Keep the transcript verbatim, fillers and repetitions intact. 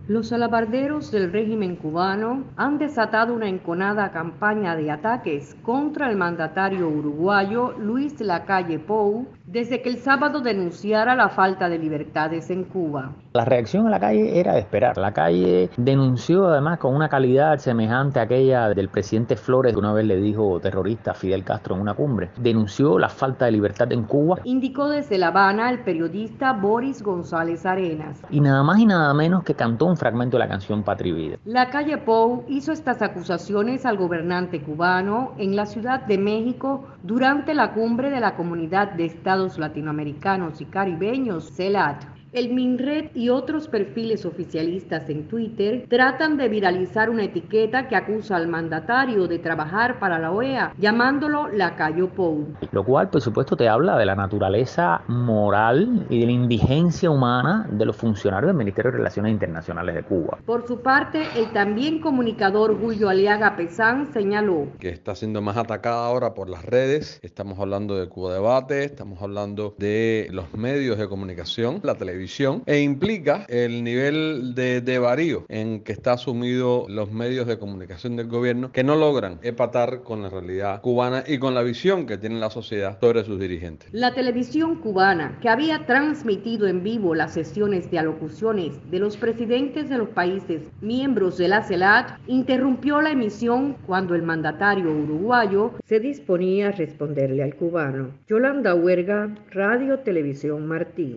Los alabarderos del régimen cubano han desatado una enconada campaña de ataques contra el mandatario uruguayo Luis Lacalle Pou desde que el sábado denunciara la falta de libertades en Cuba. La reacción a Lacalle era de esperar. Lacalle denunció además con una calidad semejante a aquella del presidente Flores, que una vez le dijo terrorista a Fidel Castro en una cumbre. Denunció la falta de libertad en Cuba. Indicó desde La Habana el periodista Boris González Arenas. Y nada más y nada menos que cantó un fragmento de la canción Patria y Vida. Lacalle Pou hizo estas acusaciones al gobernante cubano en la Ciudad de México durante la cumbre de la Comunidad de Estados Latinoamericanos y Caribeños, CELAC. El MINRED y otros perfiles oficialistas en Twitter tratan de viralizar una etiqueta que acusa al mandatario de trabajar para la O E A, llamándolo Lacalle Pou. Lo cual, por supuesto, te habla de la naturaleza moral y de la indigencia humana de los funcionarios del Ministerio de Relaciones Internacionales de Cuba. Por su parte, el también comunicador Julio Aliaga Pesán señaló que está siendo más atacada ahora por las redes. Estamos hablando de Cuba Debate, estamos hablando de los medios de comunicación, la televisión, e implica el nivel de desvarío en que está sumido los medios de comunicación del gobierno, que no logran empatar con la realidad cubana y con la visión que tiene la sociedad sobre sus dirigentes. La televisión cubana, que había transmitido en vivo las sesiones de alocuciones de los presidentes de los países miembros de la CELAC, interrumpió la emisión cuando el mandatario uruguayo se disponía a responderle al cubano. Yolanda Huerga, Radio Televisión Martí.